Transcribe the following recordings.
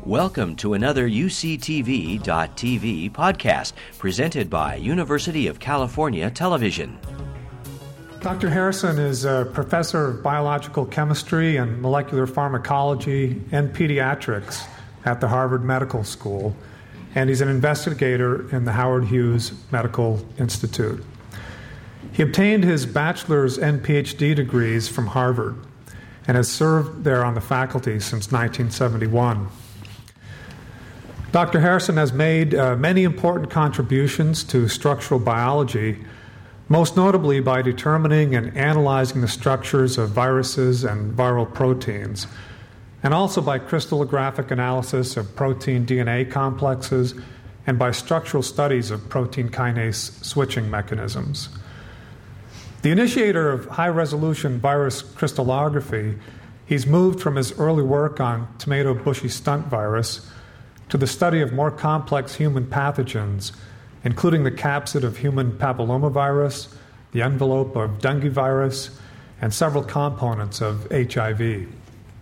Welcome to another UCTV.tv podcast presented by University of California Television. Dr. Harrison is a professor of biological chemistry and molecular pharmacology and pediatrics at the Harvard Medical School, and he's an investigator in the Howard Hughes Medical Institute. He obtained his bachelor's and PhD degrees from Harvard and has served there on the faculty since 1971. Dr. Harrison has made many important contributions to structural biology, most notably by determining and analyzing the structures of viruses and viral proteins, and also by crystallographic analysis of protein DNA complexes and by structural studies of protein kinase switching mechanisms. The initiator of high-resolution virus crystallography, he's moved from his early work on tomato bushy stunt virus to the study of more complex human pathogens, including the capsid of human papillomavirus, the envelope of dengue virus, and several components of HIV.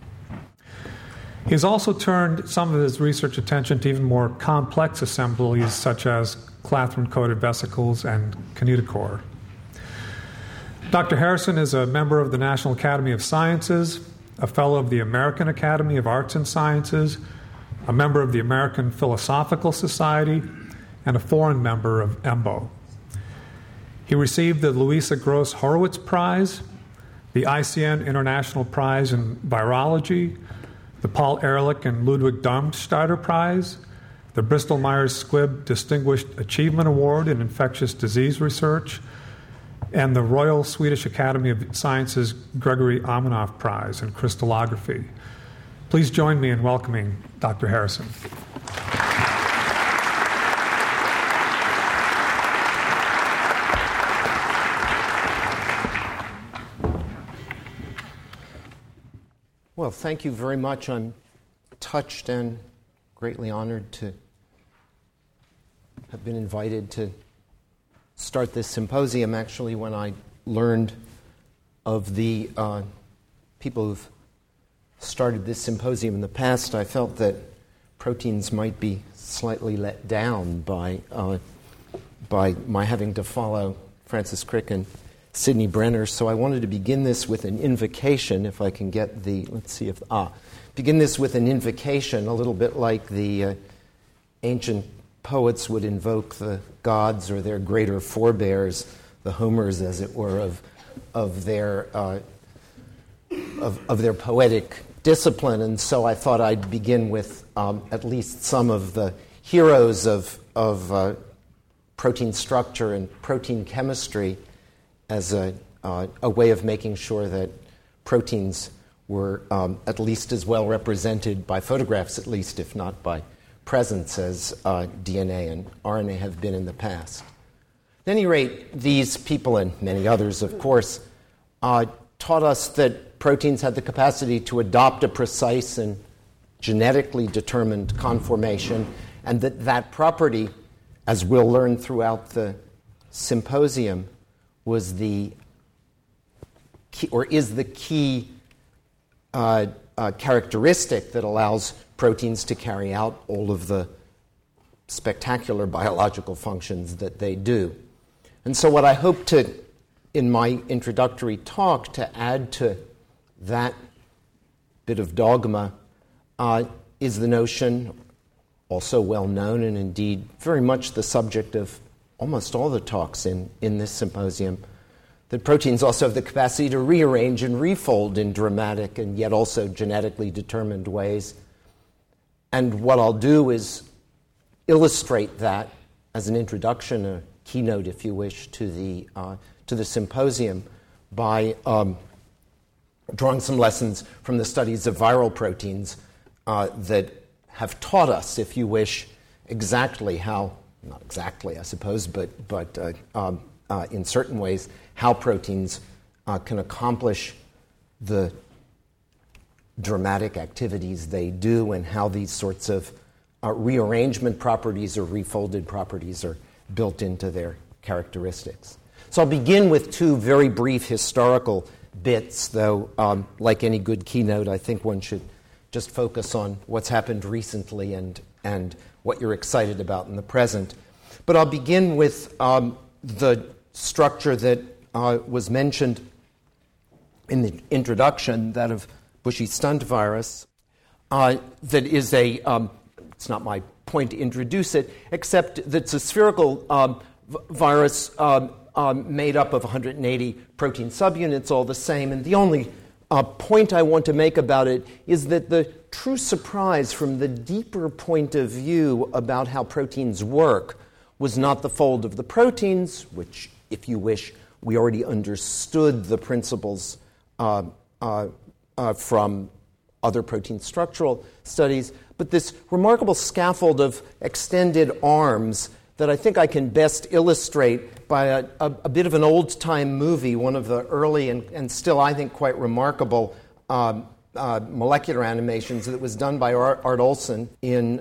He's also turned some of his research attention to even more complex assemblies such as clathrin-coated vesicles and kinetochore. Dr. Harrison is a member of the National Academy of Sciences, a fellow of the American Academy of Arts and Sciences, a member of the American Philosophical Society, and a foreign member of EMBO. He received the Louisa Gross Horowitz Prize, the ICN International Prize in Virology, the Paul Ehrlich and Ludwig Darmstadter Prize, the Bristol Myers Squibb Distinguished Achievement Award in Infectious Disease Research, and the Royal Swedish Academy of Sciences Gregory Amanoff Prize in Crystallography. Please join me in welcoming Dr. Harrison. Well, thank you very much. I'm touched and greatly honored to have been invited to start this symposium. Actually, when I learned of the people who've started this symposium in the past, I felt that proteins might be slightly let down by my having to follow Francis Crick and Sidney Brenner. So I wanted to begin this with an invocation, if I can get the, begin this with an invocation, a little bit like the ancient poets would invoke the gods or their greater forebears, the Homers, as it were, of their poetic discipline. And so I thought I'd begin with at least some of the heroes of protein structure and protein chemistry as a way of making sure that proteins were at least as well represented by photographs, at least, if not by presence, as DNA and RNA have been in the past. At any rate, these people, and many others, of course, taught us that proteins had the capacity to adopt a precise and genetically determined conformation, and that property, as we'll learn throughout the symposium, was the key, or is the key characteristic that allows proteins to carry out all of the spectacular biological functions that they do. And so what I hope to, in my introductory talk, to add to that bit of dogma is the notion, also well known and indeed very much the subject of almost all the talks in this symposium, that proteins also have the capacity to rearrange and refold in dramatic and yet also genetically determined ways. And what I'll do is illustrate that as an introduction, a keynote, if you wish, to the symposium by drawing some lessons from the studies of viral proteins that have taught us, if you wish, exactly how, not exactly, I suppose, but in certain ways, how proteins can accomplish the dramatic activities they do, and how these sorts of rearrangement properties or refolded properties are built into their characteristics. So I'll begin with two very brief historical bits, though like any good keynote, I think one should just focus on what's happened recently and what you're excited about in the present. But I'll begin with the structure that was mentioned in the introduction, that of bushy stunt virus, that is it's not my point to introduce it, except that it's a spherical virus made up of 180 protein subunits, all the same. And the only point I want to make about it is that the true surprise from the deeper point of view about how proteins work was not the fold of the proteins, which, if you wish, we already understood the principles from other protein structural studies, but this remarkable scaffold of extended arms that I think I can best illustrate by a bit of an old-time movie, one of the early and still, I think, quite remarkable molecular animations that was done by Art Olson in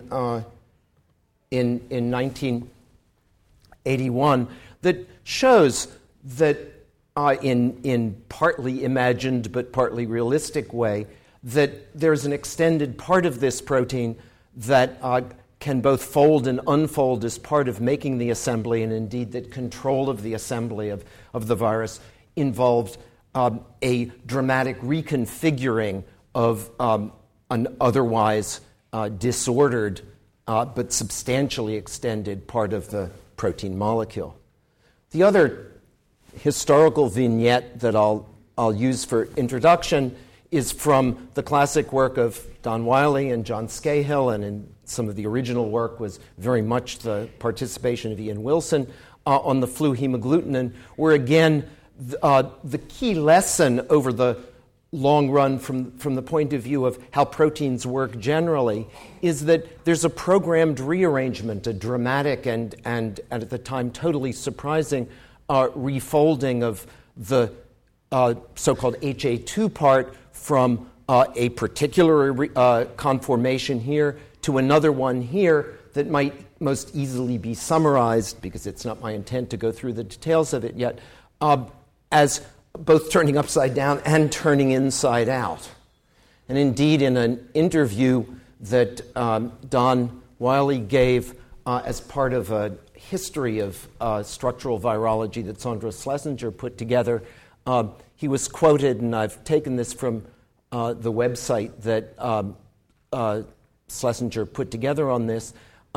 1981 that shows that in partly imagined but partly realistic way that there's an extended part of this protein that can both fold and unfold as part of making the assembly, and indeed that control of the assembly of the virus involved a dramatic reconfiguring of an otherwise disordered but substantially extended part of the protein molecule. The other historical vignette that I'll use for introduction is from the classic work of Don Wiley and John Scahill, and in some of the original work was very much the participation of Ian Wilson on the flu hemagglutinin, where again the key lesson over the long run from the point of view of how proteins work generally is that there's a programmed rearrangement, a dramatic and at the time totally surprising refolding of the so-called HA2 part from a particular conformation here to another one here that might most easily be summarized, because it's not my intent to go through the details of it yet, as both turning upside down and turning inside out. And indeed, in an interview that Don Wiley gave as part of a history of structural virology that Sandra Schlesinger put together, he was quoted, and I've taken this from the website that Schlesinger put together on this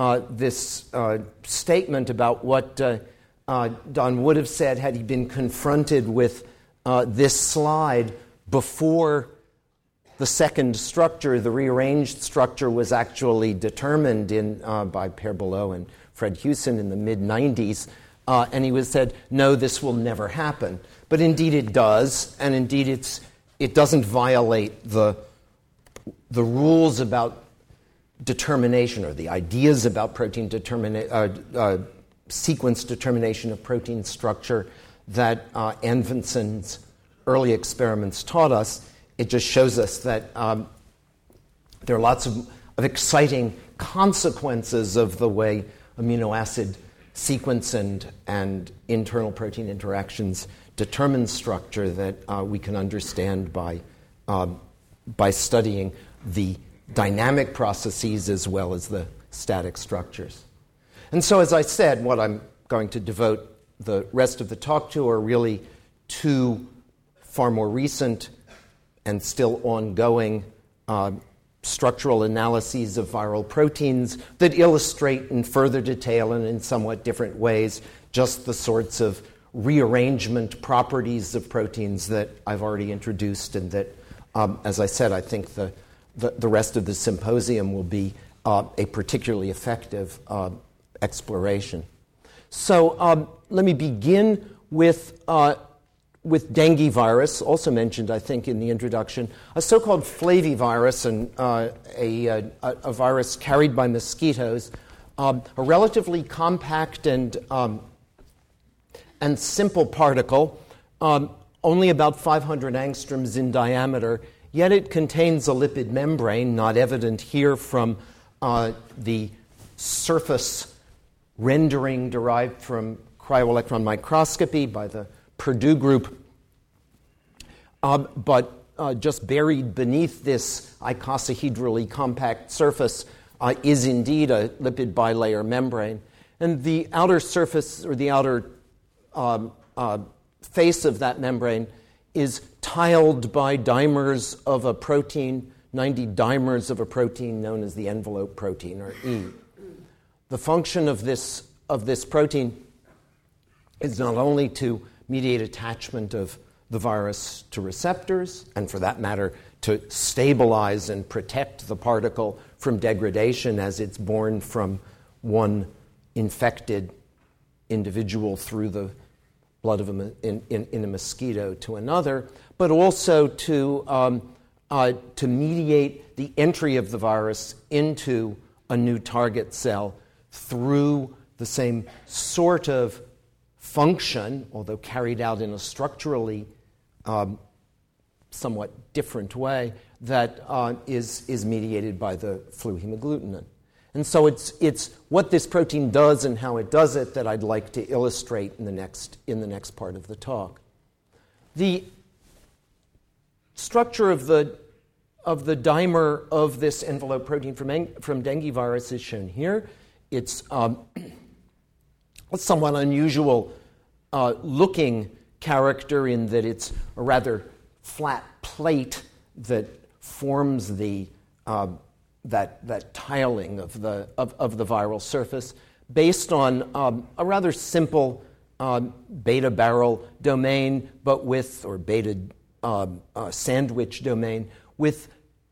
statement about what Don would have said had he been confronted with this slide before the second structure, the rearranged structure, was actually determined by Per Below and Fred Hewson in the mid-90s. And he said, no, this will never happen. But indeed it does, and indeed it doesn't violate the rules about determination, or the ideas about protein sequence determination of protein structure that Ann Vinson's early experiments taught us. It just shows us that there are lots of exciting consequences of the way amino acid sequence and internal protein interactions determine structure that we can understand by studying the dynamic processes as well as the static structures. And so, as I said, what I'm going to devote the rest of the talk to are really two far more recent and still ongoing structural analyses of viral proteins that illustrate in further detail and in somewhat different ways just the sorts of rearrangement properties of proteins that I've already introduced, and that, as I said, I think the rest of the symposium will be a particularly effective exploration. So let me begin with dengue virus, also mentioned, I think, in the introduction, a so-called flavivirus, and a virus carried by mosquitoes, a relatively compact and simple particle, only about 500 angstroms in diameter, yet it contains a lipid membrane, not evident here from the surface rendering derived from cryo-electron microscopy by the Purdue group, but just buried beneath this icosahedrally compact surface is indeed a lipid bilayer membrane. And the outer surface, or the outer face of that membrane, is tiled by dimers of a protein, 90 dimers of a protein known as the envelope protein, or E. The function of this protein is not only to mediate attachment of the virus to receptors, and for that matter, to stabilize and protect the particle from degradation as it's borne from one infected individual through the blood of in a mosquito to another, but also to mediate the entry of the virus into a new target cell through the same sort of function, although carried out in a structurally somewhat different way, that is mediated by the flu hemagglutinin. And so it's what this protein does and how it does it that I'd like to illustrate in the next part of the talk. The structure of the dimer of this envelope protein from dengue virus is shown here. It's a somewhat unusual looking character in that it's a rather flat plate that forms the that tiling of the viral surface based on a rather simple beta barrel domain, but with, or beta sandwich domain, with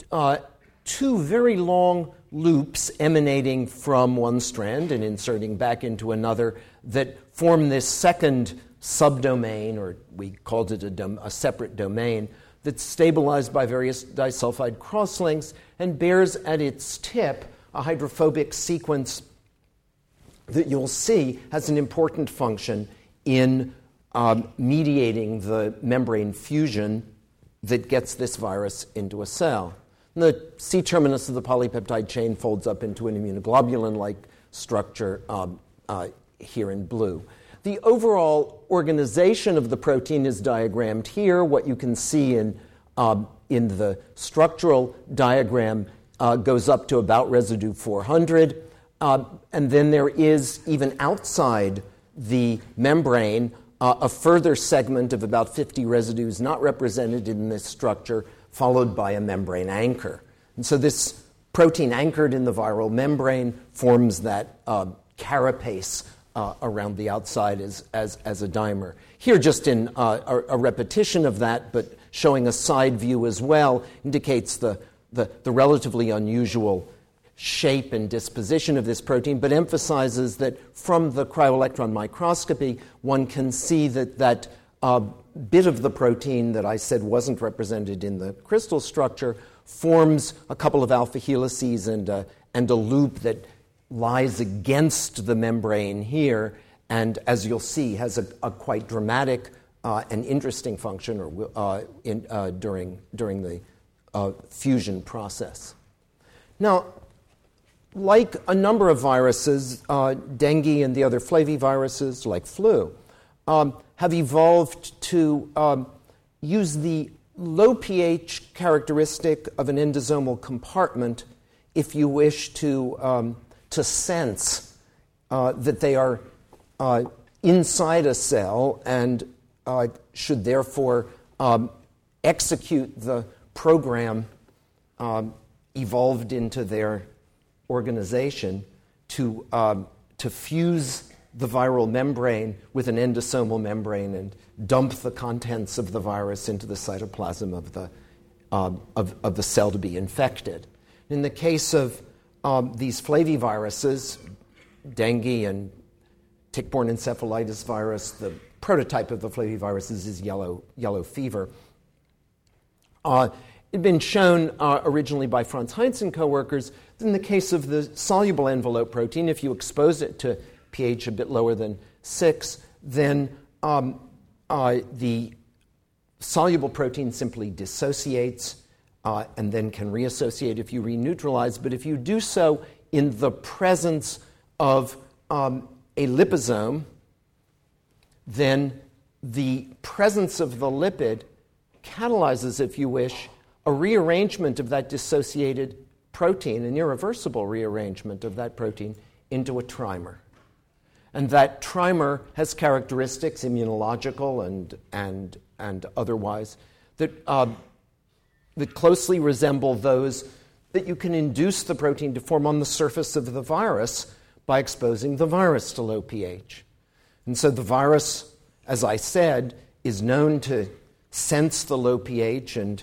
two very long loops emanating from one strand and inserting back into another that form this second subdomain, or we called it a separate domain, that's stabilized by various disulfide crosslinks and bears at its tip a hydrophobic sequence that you'll see has an important function in mediating the membrane fusion that gets this virus into a cell. And the C-terminus of the polypeptide chain folds up into an immunoglobulin-like structure here in blue. The overall organization of the protein is diagrammed here. What you can see in the structural diagram goes up to about residue 400. And then there is, even outside the membrane, a further segment of about 50 residues not represented in this structure, followed by a membrane anchor. And so this protein anchored in the viral membrane forms that carapace around the outside as a dimer. Here, just in a repetition of that, but showing a side view as well, indicates the relatively unusual shape and disposition of this protein, but emphasizes that from the cryo-electron microscopy, one can see that bit of the protein that I said wasn't represented in the crystal structure forms a couple of alpha helices and a loop that lies against the membrane here, and as you'll see, has a quite dramatic and interesting function during the fusion process. Now, like a number of viruses, dengue and the other flaviviruses, like flu, have evolved to use the low pH characteristic of an endosomal compartment if you wish to sense that they are inside a cell and should therefore execute the program evolved into their organization to fuse the viral membrane with an endosomal membrane and dump the contents of the virus into the cytoplasm of the cell to be infected. In the case of these flaviviruses, dengue and tick-borne encephalitis virus, the prototype of the flaviviruses is yellow fever. It had been shown originally by Franz Heinz and co-workers that in the case of the soluble envelope protein, if you expose it to pH a bit lower than 6, then the soluble protein simply dissociates and then can reassociate if you reneutralize. But if you do so in the presence of a liposome, then the presence of the lipid catalyzes, if you wish, a rearrangement of that dissociated protein, an irreversible rearrangement of that protein into a trimer. And that trimer has characteristics, immunological and otherwise, that closely resemble those that you can induce the protein to form on the surface of the virus by exposing the virus to low pH. And so the virus, as I said, is known to sense the low pH and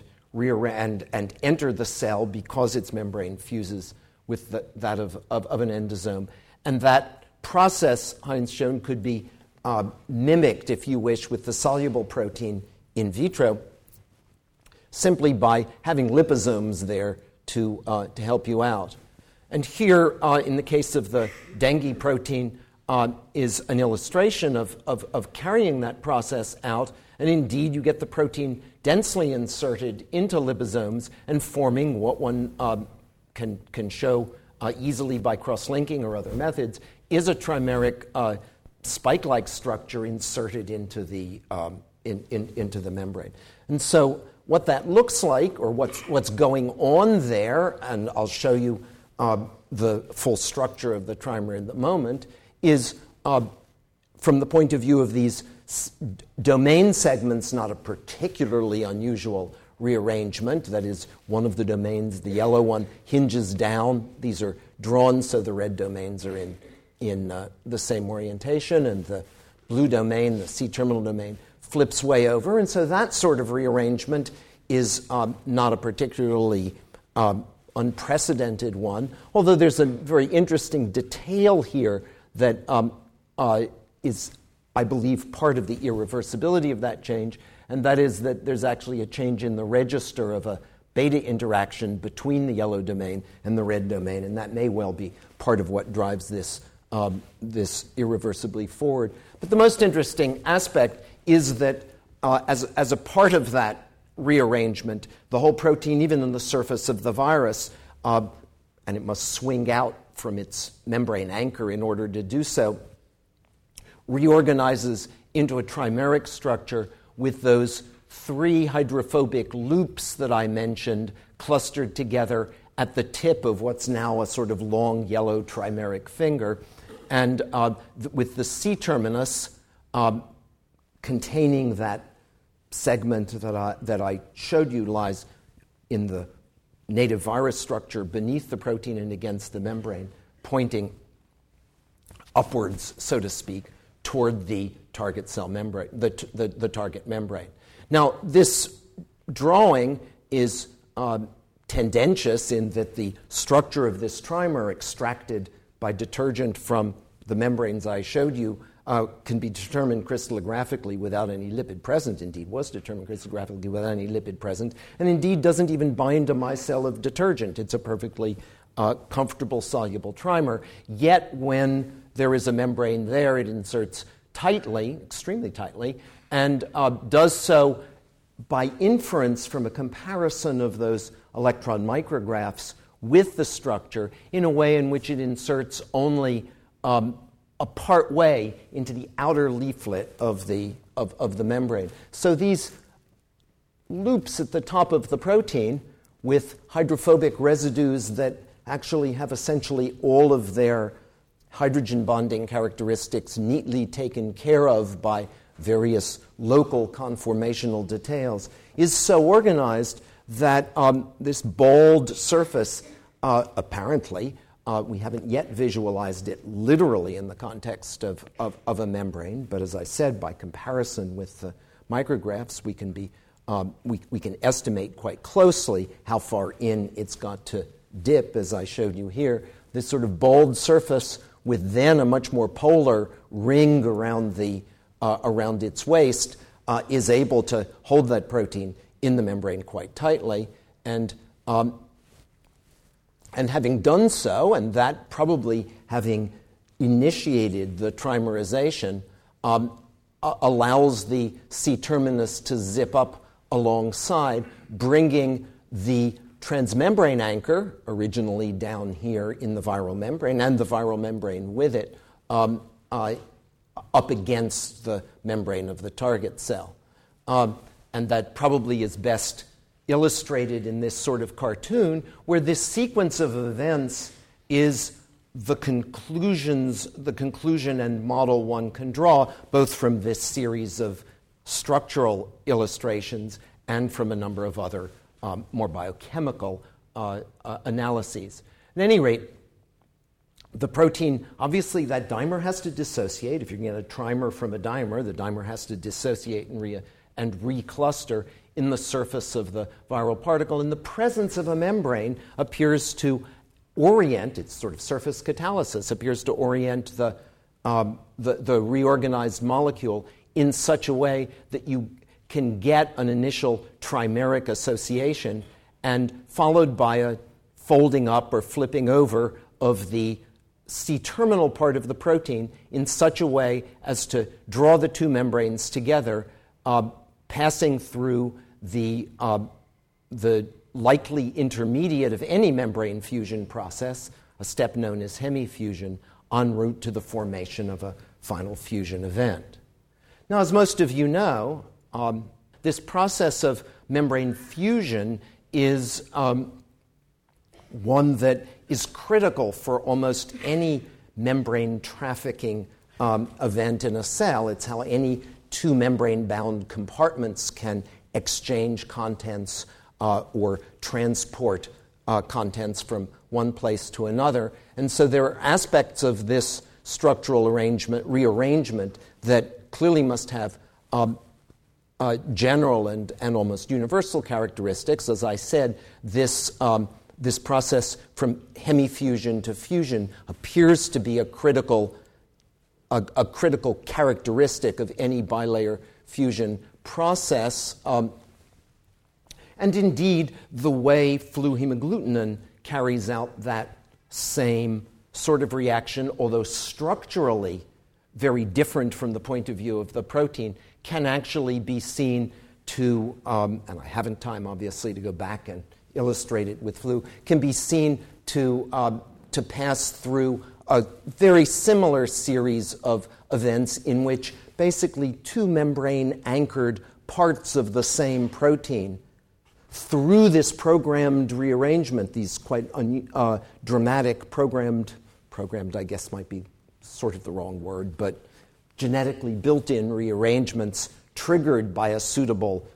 enter the cell because its membrane fuses with that of an endosome. And that process, Heinz showed, could be mimicked, if you wish, with the soluble protein in vitro simply by having liposomes there to help you out. And here, in the case of the dengue protein, is an illustration of carrying that process out. And indeed, you get the protein densely inserted into liposomes and forming what one can show easily by cross-linking or other methods is a trimeric spike-like structure inserted into the membrane. And so what that looks like, or what's going on there, and I'll show you the full structure of the trimer in the moment, is from the point of view of these domain segments, not a particularly unusual rearrangement. That is, one of the domains, the yellow one, hinges down. These are drawn so the red domains are in the same orientation, and the blue domain, the C-terminal domain, flips way over. And so that sort of rearrangement is not a particularly unprecedented one, although there's a very interesting detail here that is, I believe, part of the irreversibility of that change, and that is that there's actually a change in the register of a beta interaction between the yellow domain and the red domain, and that may well be part of what drives this irreversibly forward. But the most interesting aspect is that as a part of that rearrangement, the whole protein, even on the surface of the virus, and it must swing out from its membrane anchor in order to do so, reorganizes into a trimeric structure with those three hydrophobic loops that I mentioned clustered together at the tip of what's now a sort of long yellow trimeric finger, and with the C-terminus containing that segment that I showed you lies in the native virus structure beneath the protein and against the membrane, pointing upwards, so to speak, toward the target cell membrane, the target membrane. Now, this drawing is tendentious in that the structure of this trimer extracted by detergent from the membranes I showed you can be determined crystallographically without any lipid present, indeed was determined crystallographically without any lipid present, and indeed doesn't even bind a micelle of detergent. It's a perfectly comfortable soluble trimer, yet when there is a membrane there, it inserts tightly, extremely tightly, and does so by inference from a comparison of those electron micrographs with the structure in a way in which it inserts only a part way into the outer leaflet of the membrane. So these loops at the top of the protein with hydrophobic residues that actually have essentially all of their hydrogen bonding characteristics neatly taken care of by various local conformational details is so organized that this bald surface apparently, we haven't yet visualized it literally in the context of a membrane, but as I said, by comparison with the micrographs, we can estimate quite closely how far in it's got to dip, as I showed you here. This sort of bald surface with then a much more polar ring around its waist is able to hold that protein in the membrane quite tightly, and having done so, and that probably having initiated the trimerization, allows the C-terminus to zip up alongside, bringing the transmembrane anchor, originally down here in the viral membrane, and the viral membrane with it, up against the membrane of the target cell. and that probably is best illustrated in this sort of cartoon, where this sequence of events is the conclusion and model one can draw, both from this series of structural illustrations and from a number of other more biochemical analyses. At any rate, the protein, obviously that dimer has to dissociate. If you get a trimer from a dimer, the dimer has to dissociate and recluster in the surface of the viral particle. And the presence of a membrane appears to orient, it's sort of surface catalysis, appears to orient the reorganized molecule in such a way that you can get an initial trimeric association and followed by a folding up or flipping over of the C-terminal part of the protein in such a way as to draw the two membranes together, passing through the likely intermediate of any membrane fusion process, a step known as hemifusion, en route to the formation of a final fusion event. Now, as most of you know, this process of membrane fusion is one that is critical for almost any membrane trafficking event in a cell. It's how any two membrane-bound compartments can exchange contents or transport contents from one place to another. And so there are aspects of this structural rearrangement that clearly must have general and almost universal characteristics. As I said, this process from hemifusion to fusion appears to be a critical characteristic of any bilayer fusion process. And indeed, the way flu hemagglutinin carries out that same sort of reaction, although structurally very different from the point of view of the protein, can actually be seen to, and I haven't time, obviously, to go back and illustrate it with flu, can be seen to pass through a very similar series of events in which basically two membrane-anchored parts of the same protein, through this programmed rearrangement, these quite dramatic programmed I guess might be sort of the wrong word, but genetically built-in rearrangements triggered by a suitable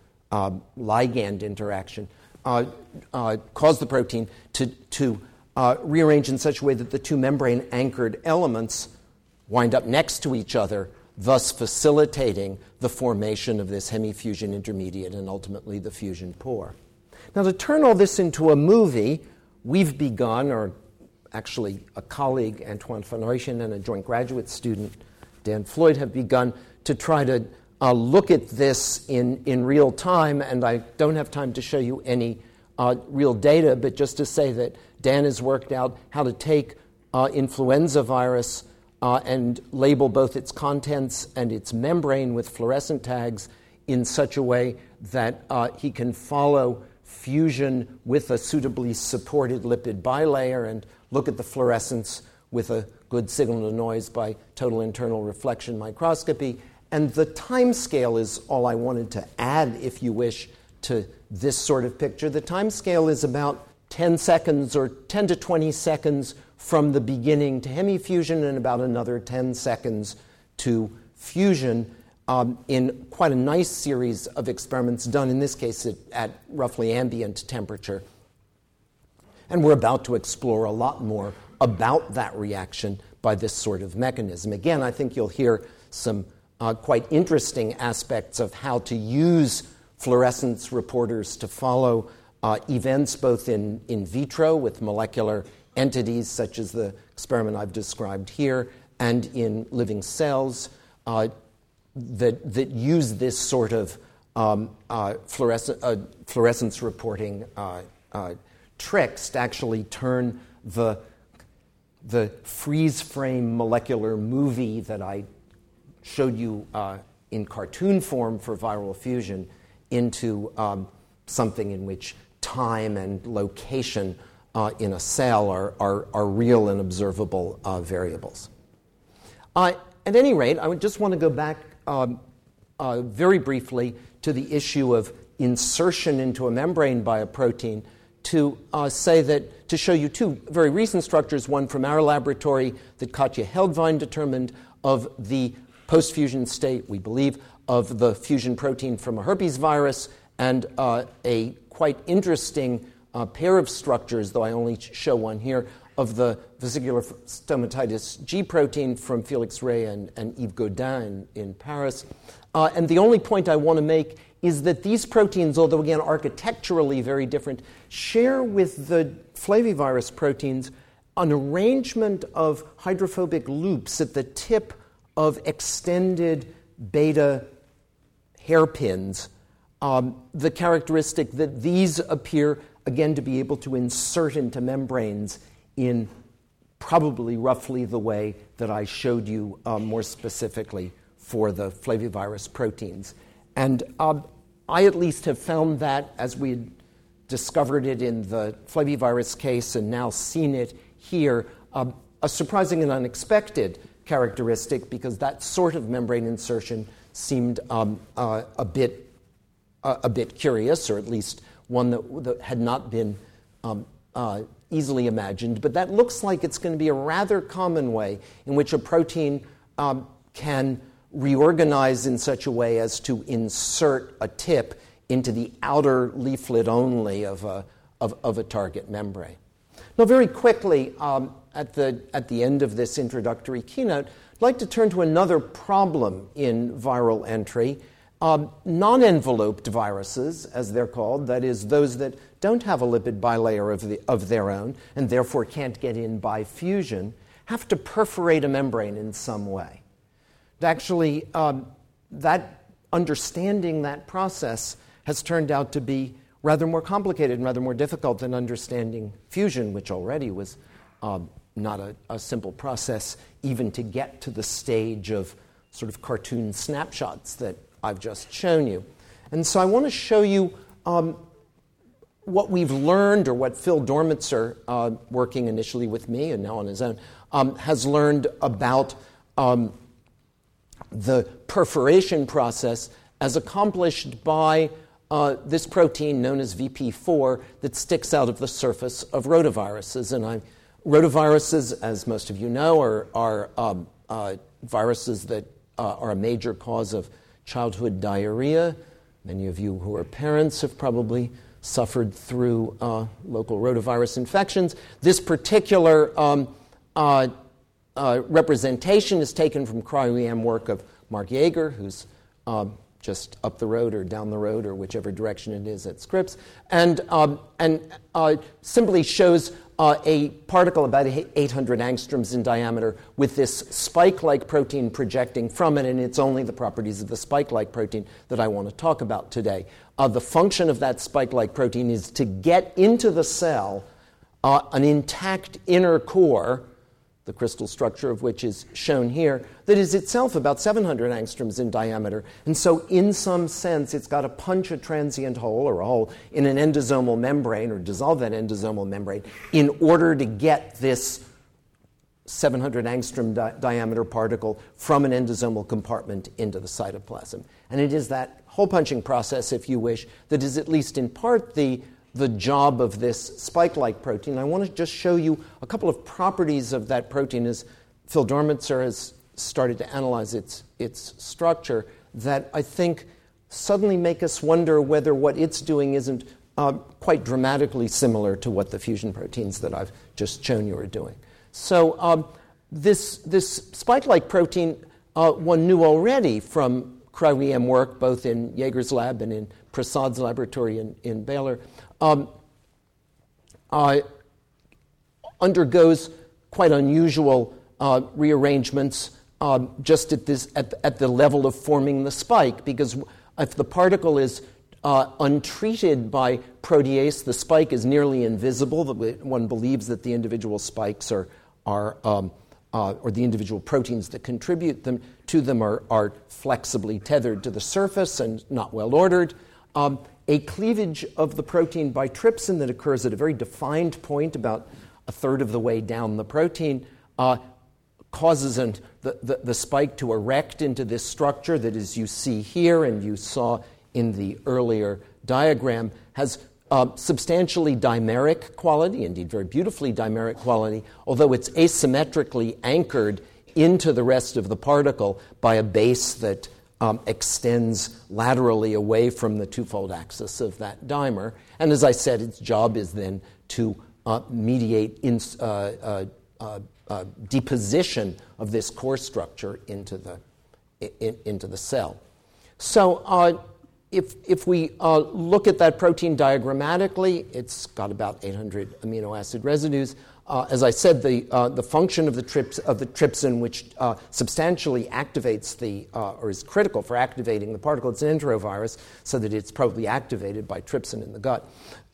ligand interaction, cause the protein to rearrange in such a way that the two membrane-anchored elements wind up next to each other, thus facilitating the formation of this hemifusion intermediate and ultimately the fusion pore. Now, to turn all this into a movie, we've begun, or actually a colleague, Antoine van Huyshen, and a joint graduate student, Dan Floyd, have begun to try to look at this in real time, and I don't have time to show you any real data, but just to say that Dan has worked out how to take influenza virus and label both its contents and its membrane with fluorescent tags in such a way that he can follow fusion with a suitably supported lipid bilayer and look at the fluorescence with a good signal-to-noise by total internal reflection microscopy. And the time scale is all I wanted to add, if you wish, to this sort of picture. The time scale is about 10 seconds or 10 to 20 seconds from the beginning to hemifusion and about another 10 seconds to fusion in quite a nice series of experiments done, in this case, at roughly ambient temperature. And we're about to explore a lot more about that reaction by this sort of mechanism. Again, I think you'll hear some quite interesting aspects of how to use fluorescence reporters to follow events both in vitro with molecular entities such as the experiment I've described here and in living cells that use this sort of fluorescence reporting tricks to actually turn the freeze frame molecular movie that I showed you in cartoon form for viral fusion into something in which time and location in a cell are real and observable variables. At any rate, I would just want to go back very briefly to to the issue of insertion into a membrane by a protein to show you two very recent structures, one from our laboratory that Katja Heldwein determined of the post-fusion state, we believe, of the fusion protein from a herpes virus, and a quite interesting pair of structures, though I only show one here, of the vesicular stomatitis G protein from Felix Rey and Yves Gaudin in Paris. And the only point I want to make is that these proteins, although again architecturally very different, share with the flavivirus proteins an arrangement of hydrophobic loops at the tip of extended beta hairpins, the characteristic that these appear, again, to be able to insert into membranes in probably roughly the way that I showed you more specifically for the flavivirus proteins. And I at least have found that, as we had discovered it in the flavivirus case and now seen it here, a surprising and unexpected characteristic, because that sort of membrane insertion seemed a bit curious, or at least one that had not been easily imagined. But that looks like it's going to be a rather common way in which a protein can reorganize in such a way as to insert a tip into the outer leaflet only of a target membrane. Now, very quickly, at the end of this introductory keynote, I'd like to turn to another problem in viral entry. Non-enveloped viruses, as they're called, that is, those that don't have a lipid bilayer of their own and therefore can't get in by fusion, have to perforate a membrane in some way. Actually, that understanding that process has turned out to be rather more complicated and rather more difficult than understanding fusion, which already was not a simple process, even to get to the stage of sort of cartoon snapshots that I've just shown you. And so I want to show you what we've learned, or what Phil Dormitzer, working initially with me and now on his own, has learned about the perforation process as accomplished by this protein known as VP4 that sticks out of the surface of rotaviruses. And rotaviruses, as most of you know, are viruses that are a major cause of childhood diarrhea. Many of you who are parents have probably suffered through local rotavirus infections. This particular representation is taken from cryo-EM work of Mark Jaeger, who's just up the road or down the road or whichever direction it is at Scripps, and simply shows a particle about 800 angstroms in diameter with this spike-like protein projecting from it, and it's only the properties of the spike-like protein that I want to talk about today. The function of that spike-like protein is to get into the cell an intact inner core, the crystal structure of which is shown here, that is itself about 700 angstroms in diameter. And so in some sense, it's got to punch a transient hole, or a hole in an endosomal membrane, or dissolve that endosomal membrane, in order to get this 700 angstrom diameter particle from an endosomal compartment into the cytoplasm. And it is that hole punching process, if you wish, that is at least in part the job of this spike-like protein. I want to just show you a couple of properties of that protein as Phil Dormitzer has started to analyze its structure that I think suddenly make us wonder whether what it's doing isn't quite dramatically similar to what the fusion proteins that I've just shown you are doing. So this spike-like protein one knew already from cryo-EM work, both in Jaeger's lab and in Prasad's laboratory in Baylor, undergoes quite unusual rearrangements just at the level of forming the spike, because if the particle is untreated by protease, the spike is nearly invisible. One believes that the individual spikes or the individual proteins that contribute to them are flexibly tethered to the surface and not well ordered. A cleavage of the protein by trypsin that occurs at a very defined point, about a third of the way down the protein, causes the spike to erect into this structure that, as you see here and you saw in the earlier diagram, has substantially dimeric quality, indeed very beautifully dimeric quality, although it's asymmetrically anchored into the rest of the particle by a base that extends laterally away from the twofold axis of that dimer. And as I said, its job is then to mediate deposition of this core structure into the cell. So if we look at that protein diagrammatically, it's got about 800 amino acid residues. As I said, the function of the trypsin, which substantially activates or is critical for activating the particle, it's an enterovirus, so that it's probably activated by trypsin in the gut.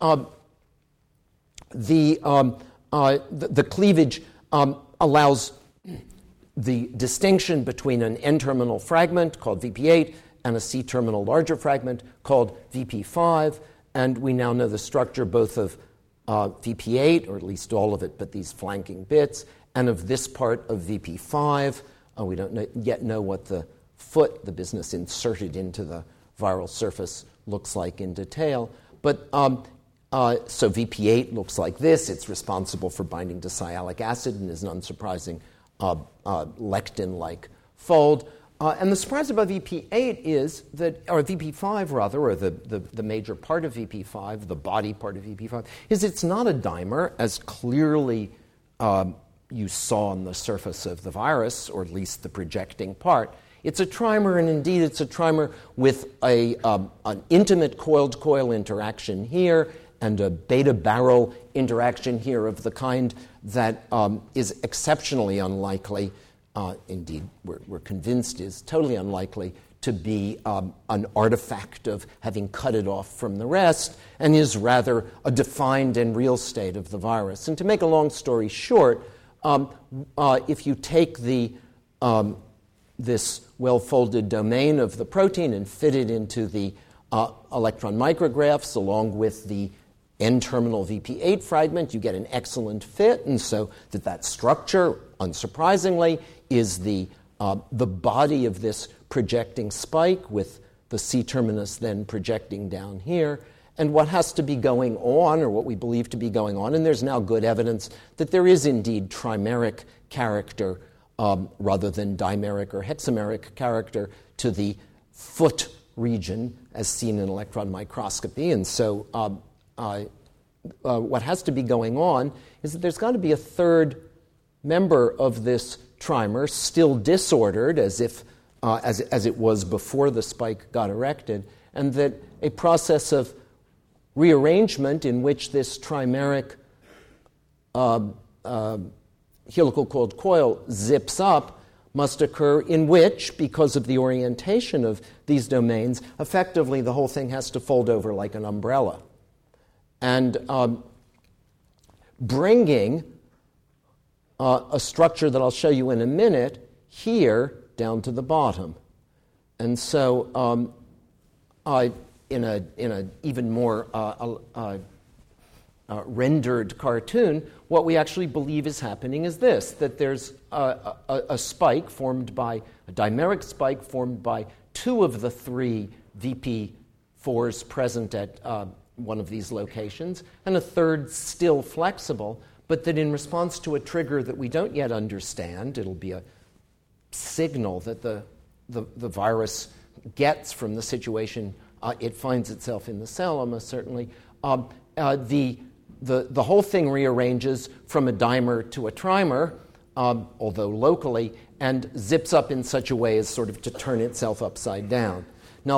The cleavage allows the distinction between an N-terminal fragment called VP8 and a C-terminal larger fragment called VP5, and we now know the structure both of VP8, or at least all of it, but these flanking bits, and of this part of VP5. We don't yet know what the foot, the business inserted into the viral surface, looks like in detail. But so VP8 looks like this. It's responsible for binding to sialic acid and is an unsurprising lectin-like fold. And the surprise about VP8 is that, or VP5 rather, or the major part of VP5, the body part of VP5, is it's not a dimer, as clearly you saw on the surface of the virus, or at least the projecting part. It's a trimer, and indeed it's a trimer with an intimate coiled-coil interaction here and a beta-barrel interaction here of the kind that is exceptionally unlikely, indeed we're convinced is totally unlikely, to be an artifact of having cut it off from the rest, and is rather a defined and real state of the virus. And to make a long story short, if you take this well-folded domain of the protein and fit it into the electron micrographs along with the N-terminal VP8 fragment, you get an excellent fit, and so that structure, unsurprisingly, is the body of this projecting spike with the C-terminus then projecting down here. And what has to be going on, or what we believe to be going on, and there's now good evidence that there is indeed trimeric character rather than dimeric or hexameric character to the foot region as seen in electron microscopy. And so what has to be going on is that there's got to be a third member of this trimer still disordered as it was before the spike got erected, and that a process of rearrangement in which this trimeric helical coiled coil zips up must occur, in which, because of the orientation of these domains, effectively the whole thing has to fold over like an umbrella. And bringing a structure that I'll show you in a minute here down to the bottom. And so in a even more rendered cartoon, what we actually believe is happening is this, that there's a spike formed by, a dimeric spike formed by two of the three VP4s present at one of these locations, and a third still flexible, but that in response to a trigger that we don't yet understand, it'll be a signal that the virus gets from the situation it finds itself in the cell, almost certainly, the whole thing rearranges from a dimer to a trimer, although locally, and zips up in such a way as sort of to turn itself upside down. Now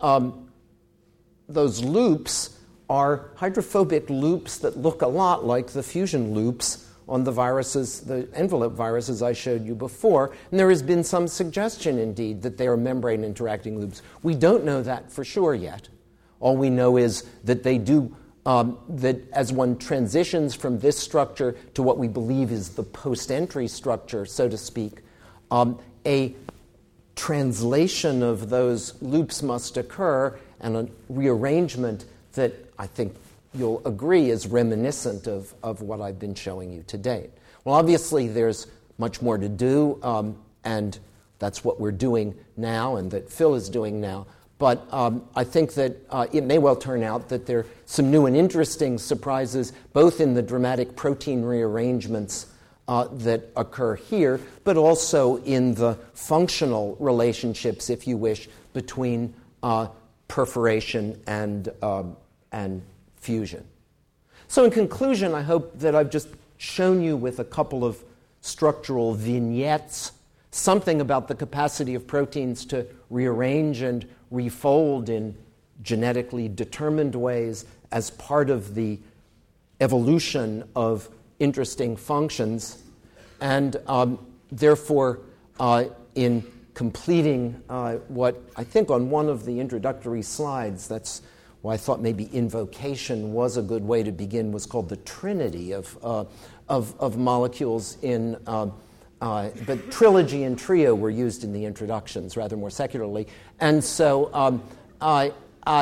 those loops are hydrophobic loops that look a lot like the fusion loops on the viruses, the envelope viruses I showed you before. And there has been some suggestion, indeed, that they are membrane interacting loops. We don't know that for sure yet. All we know is that they do, that as one transitions from this structure to what we believe is the post-entry structure, so to speak, a translation of those loops must occur, and a rearrangement that I think you'll agree is reminiscent of what I've been showing you to date. Well, obviously, there's much more to do, and that's what we're doing now and that Phil is doing now. But I think that it may well turn out that there are some new and interesting surprises, both in the dramatic protein rearrangements that occur here, but also in the functional relationships, if you wish, between perforation and fusion. So in conclusion, I hope that I've just shown you with a couple of structural vignettes something about the capacity of proteins to rearrange and refold in genetically determined ways as part of the evolution of interesting functions. And therefore, in completing what I think on one of the introductory slides, that's why I thought maybe invocation was a good way to begin, was called the trinity of molecules in but trilogy and trio were used in the introductions rather more secularly. And so I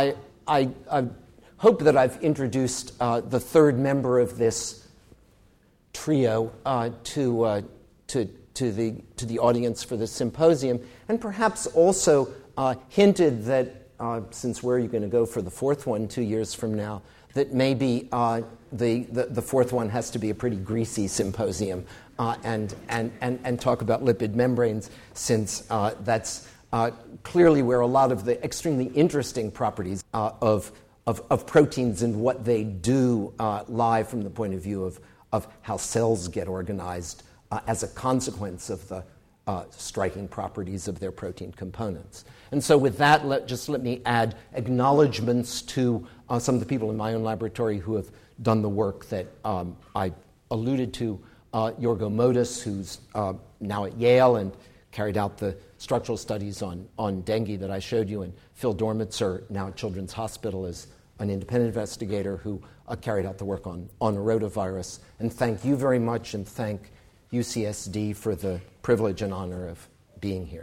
hope that I've introduced the third member of this trio to the audience for the symposium, and perhaps also hinted that since where are you going to go for the fourth one 2 years from now, that maybe the fourth one has to be a pretty greasy symposium and talk about lipid membranes, since that's clearly where a lot of the extremely interesting properties of proteins and what they do lie from the point of view of how cells get organized as a consequence of the striking properties of their protein components. And so with that, let me add acknowledgments to some of the people in my own laboratory who have done the work that I alluded to. Yorgo Modis, who's now at Yale and carried out the structural studies on dengue that I showed you, and Phil Dormitzer, now at Children's Hospital, as an independent investigator who carried out the work on rotavirus. And thank you very much, and thank UCSD for the privilege and honor of being here.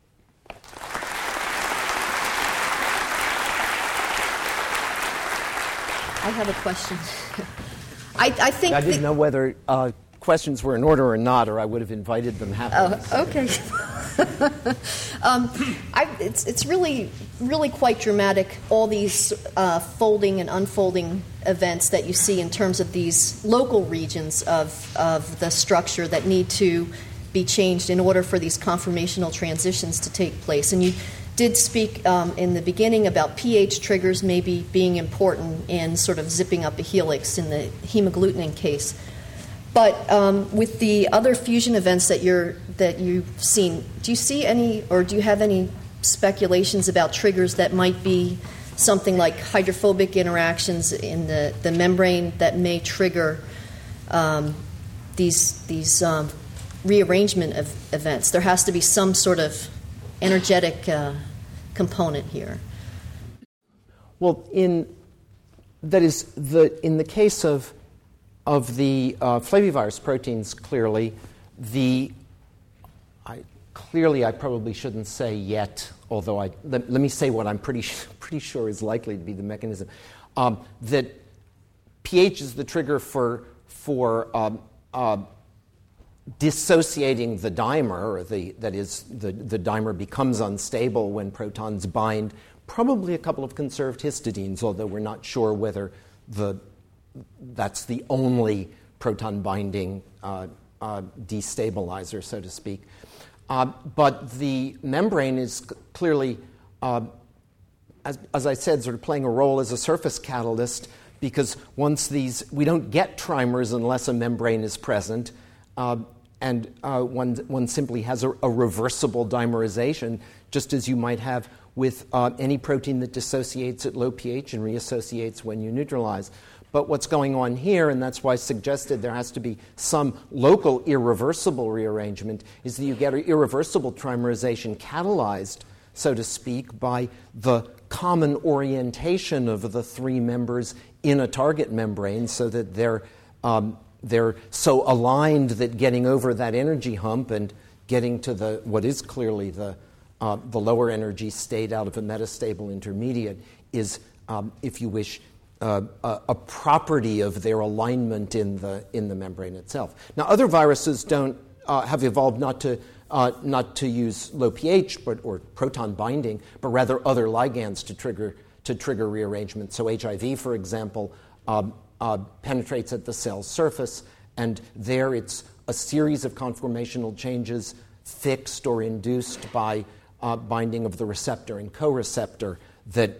I have a question. I think I didn't know whether questions were in order or not, or I would have invited them happily. Oh, okay. It's really, really quite dramatic, all these folding and unfolding events that you see in terms of these local regions of the structure that need to be changed in order for these conformational transitions to take place. And you did speak in the beginning about pH triggers maybe being important in sort of zipping up a helix in the hemagglutinin case. But with the other fusion events that you've seen, do you see any, or do you have any speculations about triggers that might be something like hydrophobic interactions in the membrane that may trigger these rearrangement of events? There has to be some sort of energetic component here. Well, in the case of the flavivirus proteins, clearly, I probably shouldn't say yet, although let me say what I'm pretty sure is likely to be the mechanism, that pH is the trigger for dissociating the dimer, or that is, the dimer becomes unstable when protons bind, probably a couple of conserved histidines, although we're not sure whether that's the only proton binding destabilizer, so to speak. But the membrane is clearly, as I said, sort of playing a role as a surface catalyst, because we don't get trimers unless a membrane is present, and one simply has a reversible dimerization, just as you might have with any protein that dissociates at low pH and reassociates when you neutralize. But what's going on here, and that's why I suggested there has to be some local irreversible rearrangement, is that you get an irreversible trimerization catalyzed, so to speak, by the common orientation of the three members in a target membrane, so that they're so aligned that getting over that energy hump and getting to what is clearly the lower energy state out of a metastable intermediate is, if you wish, a property of their alignment in the membrane itself. Now, other viruses have evolved not to not to use low pH or proton binding, but rather other ligands to trigger rearrangement. So HIV, for example, penetrates at the cell's surface, and there it's a series of conformational changes fixed or induced by binding of the receptor and co-receptor that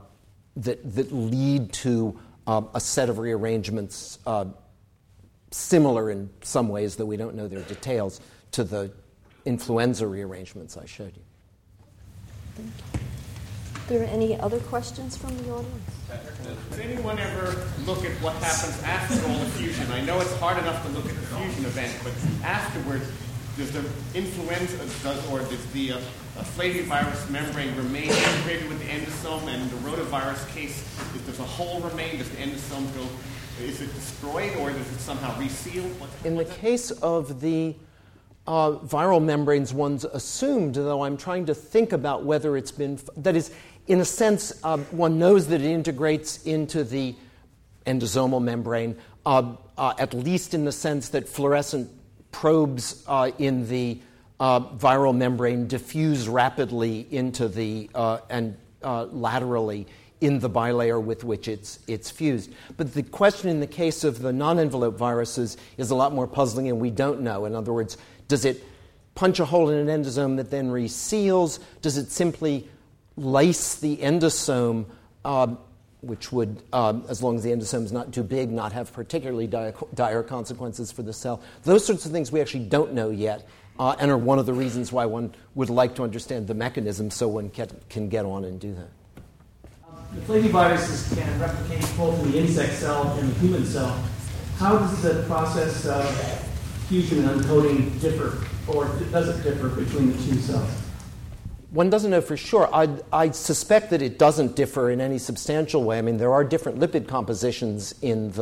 lead to a set of rearrangements similar in some ways, though we don't know their details, to the influenza rearrangements I showed you. Thank you. Are there any other questions from the audience? Does anyone ever look at what happens after all the fusion? I know it's hard enough to look at the fusion event, but afterwards, does the influenza does the flavivirus membrane remain integrated with the endosome? And in the rotavirus case, does a hole remain? Does the endosome go? Is it destroyed, or does it somehow reseal? In the case of the viral membranes, one's assumed, though I'm trying to think about whether it's been, that is, in a sense, one knows that it integrates into the endosomal membrane, at least in the sense that fluorescent probes in the viral membrane diffuse rapidly into the and laterally in the bilayer with which it's fused. But the question in the case of the non-envelope viruses is a lot more puzzling, and we don't know. In other words, does it punch a hole in an endosome that then reseals? Does it simply lyse the endosome, which would, as long as the endosome is not too big, not have particularly dire consequences for the cell? Those sorts of things we actually don't know yet, and are one of the reasons why one would like to understand the mechanism so one can get on and do that. The flaviviruses can replicate both in the insect cell and the human cell. How does the process of fusion and uncoating differ, or does it differ between the two cells? One doesn't know for sure. I suspect that it doesn't differ in any substantial way. I mean, there are different lipid compositions in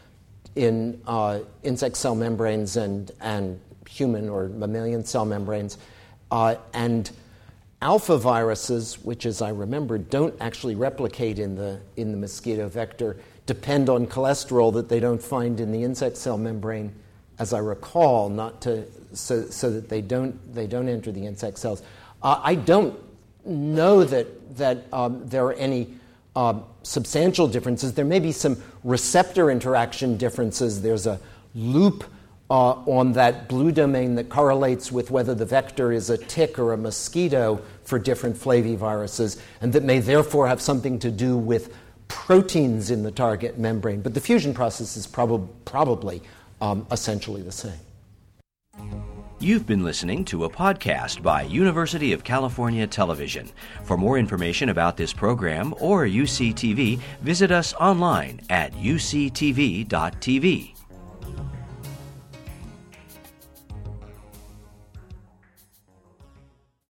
insect cell membranes and human or mammalian cell membranes, and alpha viruses, which, as I remember, don't actually replicate in the mosquito vector, depend on cholesterol that they don't find in the insect cell membrane, as I recall, so that they don't enter the insect cells. I don't know that there are any substantial differences. There may be some receptor interaction differences. There's a loop on that blue domain that correlates with whether the vector is a tick or a mosquito for different flaviviruses, and that may therefore have something to do with proteins in the target membrane. But the fusion process is probably essentially the same. You've been listening to a podcast by University of California Television. For more information about this program or UCTV, visit us online at uctv.tv.